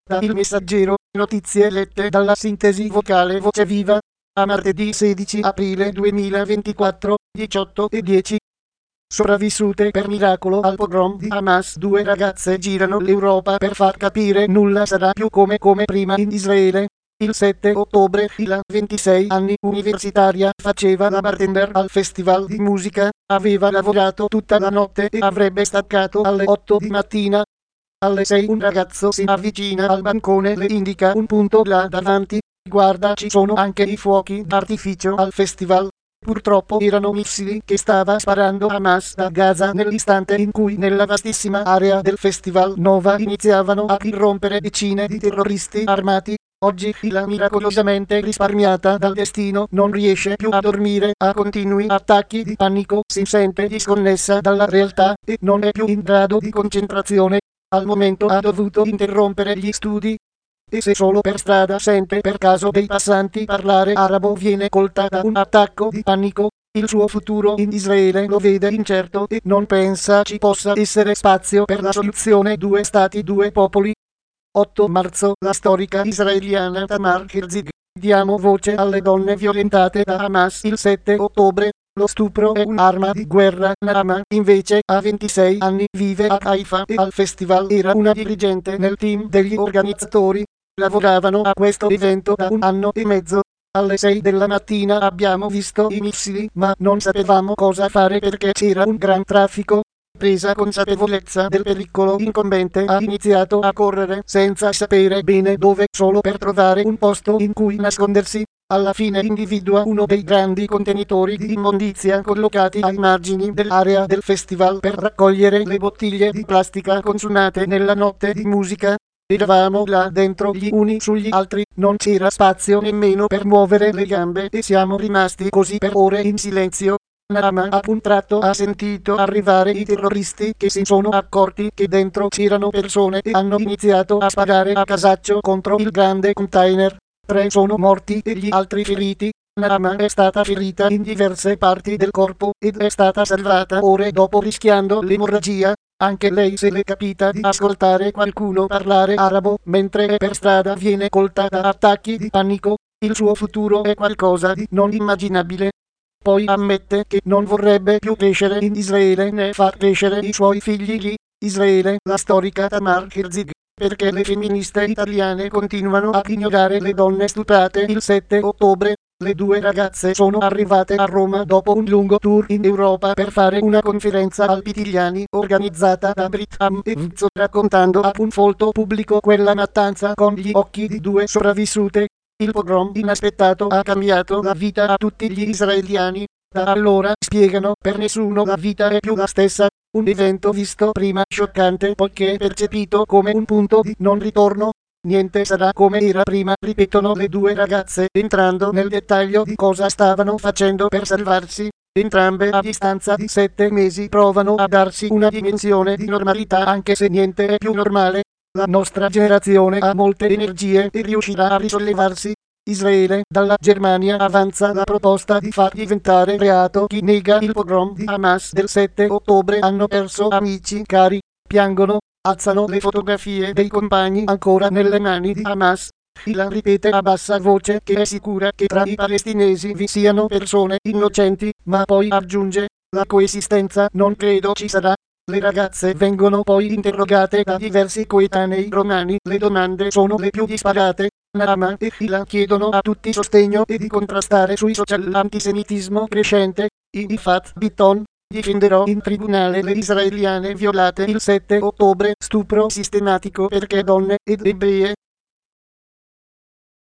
Da Il Messaggero, notizie lette dalla sintesi vocale Voce Viva, a martedì 16 aprile 2024, 18:10. Sopravvissute per miracolo al pogrom di Hamas. Due ragazze girano l'Europa per far capire nulla sarà più come prima in Israele. Il 7 ottobre la 26 anni universitaria faceva la bartender al festival di musica, aveva lavorato tutta la notte e avrebbe staccato alle 8 di mattina. Alle 6 un ragazzo si avvicina al bancone, le indica un punto là davanti. Guarda, ci sono anche i fuochi d'artificio al festival. Purtroppo erano missili che stava sparando Hamas da Gaza nell'istante in cui nella vastissima area del festival Nova iniziavano a irrompere decine di terroristi armati. Oggi Hila, miracolosamente risparmiata dal destino, non riesce più a dormire, ha continui attacchi di panico, si sente disconnessa dalla realtà e non è più in grado di concentrazione. Al momento ha dovuto interrompere gli studi. E se solo per strada sente per caso dei passanti parlare arabo, viene colta da un attacco di panico. Il suo futuro in Israele lo vede incerto e non pensa ci possa essere spazio per la soluzione due stati, due popoli. 8 marzo, la storica israeliana Tamar Herzig. Diamo voce alle donne violentate da Hamas. Il 7 ottobre, lo stupro è un'arma di guerra. Naama, invece, ha 26 anni, vive a Haifa e al festival era una dirigente nel team degli organizzatori. Lavoravano a questo evento da 1 anno e mezzo. Alle 6 della mattina abbiamo visto i missili, ma non sapevamo cosa fare perché c'era un gran traffico. Presa consapevolezza del pericolo incombente, ha iniziato a correre senza sapere bene dove, solo per trovare un posto in cui nascondersi. Alla fine individua uno dei grandi contenitori di immondizia collocati ai margini dell'area del festival per raccogliere le bottiglie di plastica consumate nella notte di musica. Eravamo là dentro gli uni sugli altri, non c'era spazio nemmeno per muovere le gambe e siamo rimasti così per ore in silenzio. Naama a un tratto ha sentito arrivare i terroristi che si sono accorti che dentro c'erano persone e hanno iniziato a sparare a casaccio contro il grande container. 3 sono morti e gli altri feriti. Naama è stata ferita in diverse parti del corpo ed è stata salvata ore dopo rischiando l'emorragia. Anche lei se l'è capita di ascoltare qualcuno parlare arabo mentre è per strada, viene colta da attacchi di panico. Il suo futuro è qualcosa di non immaginabile. Poi ammette che non vorrebbe più crescere in Israele né far crescere i suoi figli lì. Israele, la storica Tamar Herzig. Perché le femministe italiane continuano a ignorare le donne stuprate. Il 7 ottobre, le due ragazze sono arrivate a Roma dopo un lungo tour in Europa per fare una conferenza al Pitigliani organizzata da Brigham e Woods, raccontando a un folto pubblico quella mattanza con gli occhi di due sopravvissute. Il pogrom inaspettato ha cambiato la vita a tutti gli israeliani. Da allora, spiegano, per nessuno la vita è più la stessa. Un evento visto prima scioccante poiché percepito come un punto di non ritorno. Niente sarà come era prima, ripetono le due ragazze, entrando nel dettaglio di cosa stavano facendo per salvarsi. Entrambe a distanza di 7 mesi provano a darsi una dimensione di normalità, anche se niente è più normale. La nostra generazione ha molte energie e riuscirà a risollevarsi. Israele, dalla Germania avanza la proposta di far diventare reato chi nega il pogrom di Hamas del 7 ottobre. Hanno perso amici cari, piangono, alzano le fotografie dei compagni ancora nelle mani di Hamas. Hila ripete a bassa voce che è sicura che tra i palestinesi vi siano persone innocenti, ma poi aggiunge, la coesistenza non credo ci sarà. Le ragazze vengono poi interrogate da diversi coetanei romani, le domande sono le più disparate. Naama e Hila chiedono a tutti sostegno e di contrastare sui social l'antisemitismo crescente. Ifat Bitton, difenderò in tribunale le israeliane violate il 7 ottobre, stupro sistematico perché donne ed ebree